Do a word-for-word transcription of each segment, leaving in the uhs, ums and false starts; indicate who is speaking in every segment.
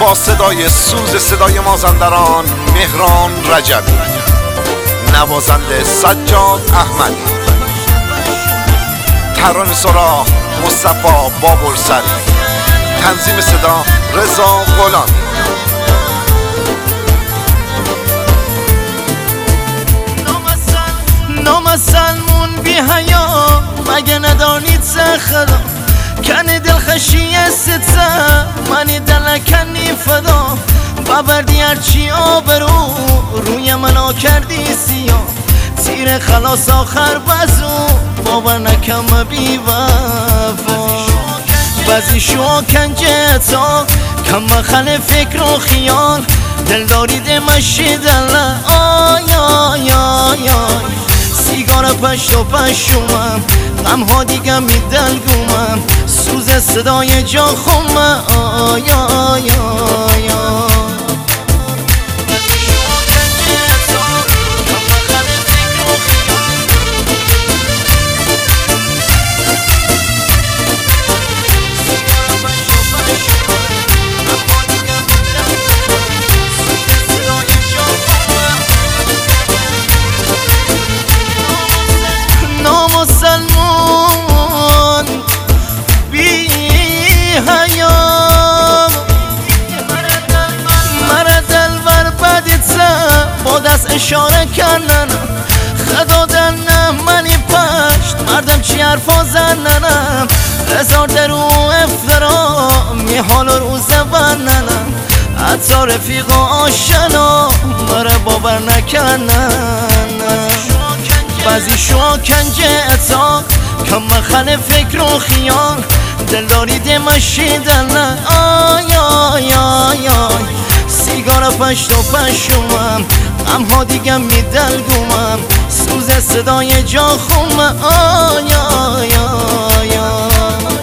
Speaker 1: با صدای سوز صدای مازندران مهران رجبی، نوازنده سجاد احمدی، ترانه سرا مصطفی بابرسری، تنظیم صدا رضا غلامی.
Speaker 2: نامسلمون بی حیا مگه ندانید سخدا کنی دل خشی ستسه منی دلکنی فدا ببردی هرچی آبرو روی منو کردی سیاه تیر خلاص آخر بزو باور نکم بی وفا بعضی شو کنجه تا کم خل فکر و خیال دل دارید مشی دل آی آی آی آی سیگار پشت و پشومم غم ها دیگه می دلگومم سوز صدای جا خومه آی آی آی آی نامسلمون بی حیام مرا دلبر بدید زن با دست اشاره کردن خدا دنم منی پشت مردم چی حرفا زننم هزار درو افترا می حال و روزه بننم حتی رفیق و آشنا مرا باور نکنن بعضی شو کنجه اتا کم خل فکر و خیال دل دارید مشی دل آی آی آی آی سیگار پشت و پشومم غم ها دیگه می دلگومم سوز صدای جا خومه آی آی آی آی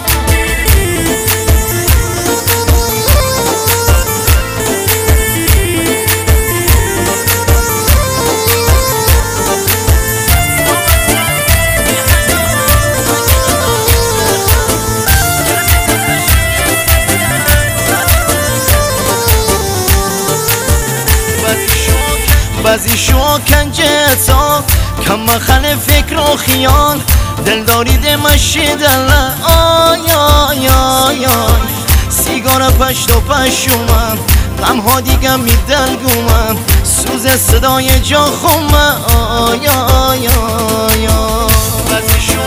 Speaker 2: بعضی شو کنجه تا کم خل فکر و خیال دل دارید مشی دل آی آی آی آی سیگار پشت و پشومم غم ها دیگه می دلگومم سوز صدای جا خومه آی آی آی آی